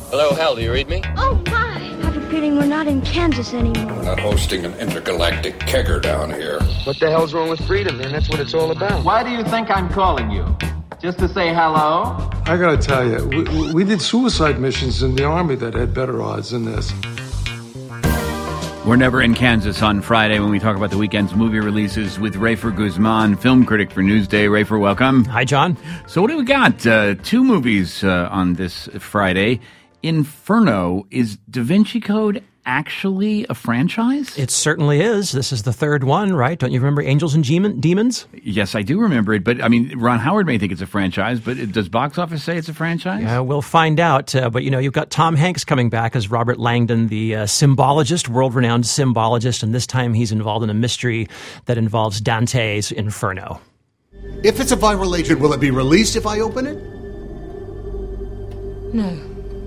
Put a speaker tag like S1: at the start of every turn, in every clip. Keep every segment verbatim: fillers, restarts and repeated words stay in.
S1: Hello, Hal, do you read me?
S2: Oh, my! I have a feeling we're not in Kansas anymore.
S3: We're not hosting an intergalactic kegger down here.
S4: What the hell's wrong with freedom, man? That's what it's all about.
S5: Why do you think I'm calling you? Just to say hello?
S6: I gotta tell you, we, we did suicide missions in the Army that had better odds than this.
S7: We're never in Kansas on Friday when we talk about the weekend's movie releases with Rafer Guzman, film critic for Newsday. Rafer, welcome.
S8: Hi, John.
S7: So what do we got? Uh, two movies uh, on this Friday. Inferno. Is Da Vinci Code actually a franchise?
S8: It certainly is. This is the third one, right? Don't you remember Angels and Demons?
S7: Yes, I do remember it. But, I mean, Ron Howard may think it's a franchise, but it, does box office say it's a franchise?
S8: Yeah, we'll find out. Uh, but, you know, you've got Tom Hanks coming back as Robert Langdon, the uh, symbologist, world-renowned symbologist, and this time he's involved in a mystery that involves Dante's Inferno.
S9: If it's a viral agent, will it be released if I open it?
S10: No.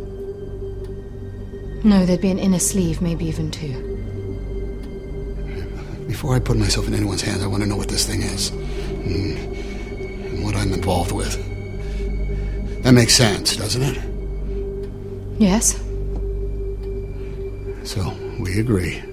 S10: No, there'd be an inner sleeve, maybe even two.
S9: Before I put myself in anyone's hands, I want to know what this thing is. And, and what I'm involved with. That makes sense, doesn't it?
S10: Yes.
S9: So, we agree.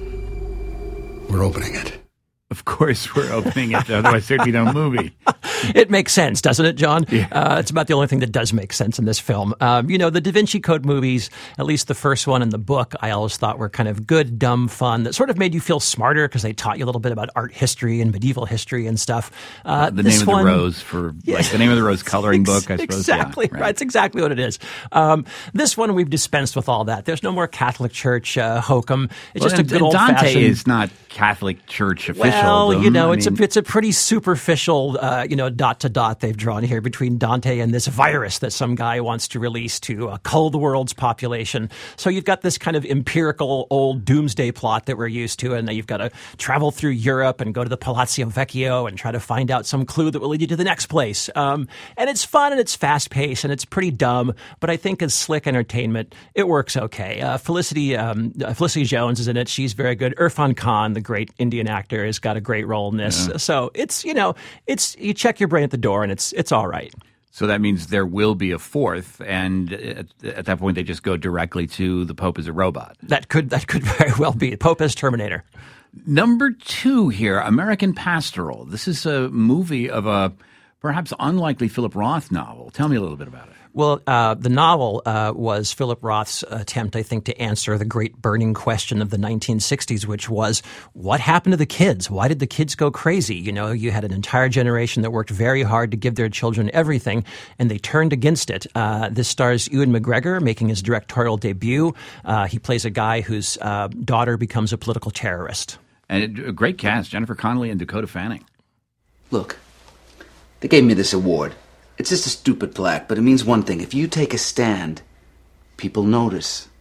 S9: We're opening it.
S7: Of course we're opening it, otherwise there'd be no movie.
S8: It makes sense, doesn't it, John?
S7: Yeah.
S8: Uh, it's about the only thing that does make sense in this film. Um, you know, the Da Vinci Code movies, at least the first one and the book, I always thought were kind of good, dumb fun that sort of made you feel smarter because they taught you a little bit about art history and medieval history and stuff. Uh,
S7: the
S8: this
S7: name
S8: one,
S7: of the rose for,
S8: yeah.
S7: like, the name of the rose coloring book, I suppose.
S8: Exactly,
S7: yeah,
S8: right.
S7: right.
S8: That's exactly what it is. Um, this one, we've dispensed with all that. There's no more Catholic Church uh, hokum. It's
S7: well,
S8: just
S7: and,
S8: a good old
S7: Dante
S8: fashioned.
S7: is not Catholic Church official.
S8: Well, you know,
S7: I
S8: it's
S7: mean,
S8: a it's a pretty superficial, uh, you know, dot to dot they've drawn here between Dante and this virus that some guy wants to release to uh, cull the world's population. So you've got this kind of empirical old doomsday plot that we're used to, and you've got to travel through Europe and go to the Palazzo Vecchio and try to find out some clue that will lead you to the next place. Um, and it's fun and it's fast paced and it's pretty dumb, but I think as slick entertainment, it works okay. Uh, Felicity um, Felicity Jones is in it. She's very good. Irfan Khan, the great Indian actor, has got a great role in this.
S7: Yeah.
S8: So it's, you know, it's you check your brain at the door and it's it's all right.
S7: So that means there will be a fourth, and at, at that point they just go directly to the Pope as a robot.
S8: That could that could very well be Pope as Terminator.
S7: Number two here, American Pastoral. This is a movie of a perhaps unlikely Philip Roth novel. Tell me a little bit about it.
S8: Well, uh, the novel uh, was Philip Roth's attempt, I think, to answer the great burning question of the nineteen sixties, which was, what happened to the kids? Why did the kids go crazy? You know, you had an entire generation that worked very hard to give their children everything, and they turned against it. Uh, this stars Ewan McGregor making his directorial debut. Uh, he plays a guy whose uh, daughter becomes a political terrorist.
S7: And a great cast, Jennifer Connelly and Dakota Fanning.
S11: Look, they gave me this award. It's just a stupid plaque, but it means one thing. If you take a stand, people notice.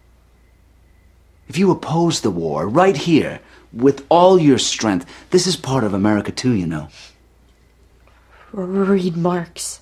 S11: If you oppose the war right here with all your strength, this is part of America too, you know.
S12: Read Marx.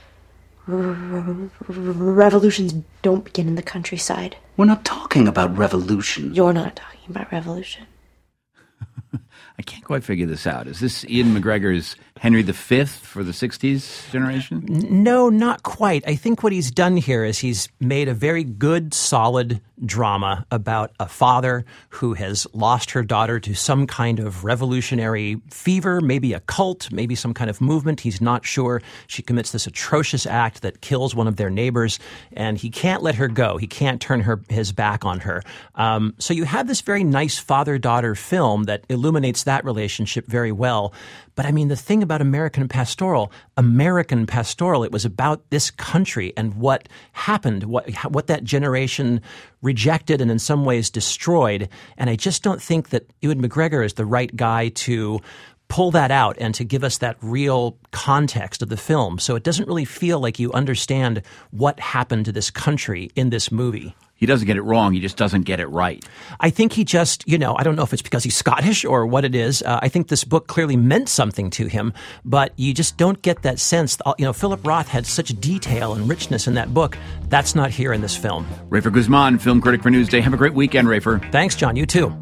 S12: Revolutions don't begin in the countryside.
S11: We're not talking about revolution.
S12: You're not talking about revolution.
S7: I can't quite figure this out. Is this Ian McGregor's Henry the Fifth for the sixties generation?
S8: No, not quite. I think what he's done here is he's made a very good, solid drama about a father who has lost her daughter to some kind of revolutionary fever, maybe a cult, maybe some kind of movement. He's not sure. She commits this atrocious act that kills one of their neighbors, and he can't let her go. He can't turn her his back on her. Um, so you have this very nice father-daughter film that illuminates that relationship very well. But I mean, the thing about American Pastoral, American Pastoral, it was about this country and what happened, what what that generation rejected and in some ways destroyed. And I just don't think that Ewan McGregor is the right guy to pull that out and to give us that real context of the film. So it doesn't really feel like you understand what happened to this country in this movie.
S7: He doesn't get it wrong. He just doesn't get it right.
S8: I think he just, you know, I don't know if it's because he's Scottish or what it is. Uh, I think this book clearly meant something to him, but you just don't get that sense. You know, Philip Roth had such detail and richness in that book. That's not here in this film.
S7: Rafer Guzman, film critic for Newsday. Have a great weekend, Rafer.
S8: Thanks, John. You too.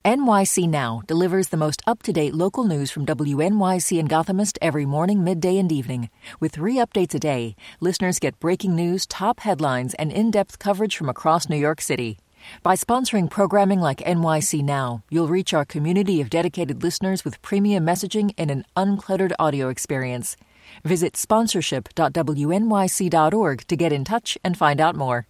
S1: N Y C Now delivers the most up-to-date local news from W N Y C and Gothamist every morning, midday, and evening. With three updates a day, listeners get breaking news, top headlines, and in-depth coverage from across New York City. By sponsoring programming like N Y C Now, you'll reach our community of dedicated listeners with premium messaging and an uncluttered audio experience. Visit sponsorship dot W N Y C dot org to get in touch and find out more.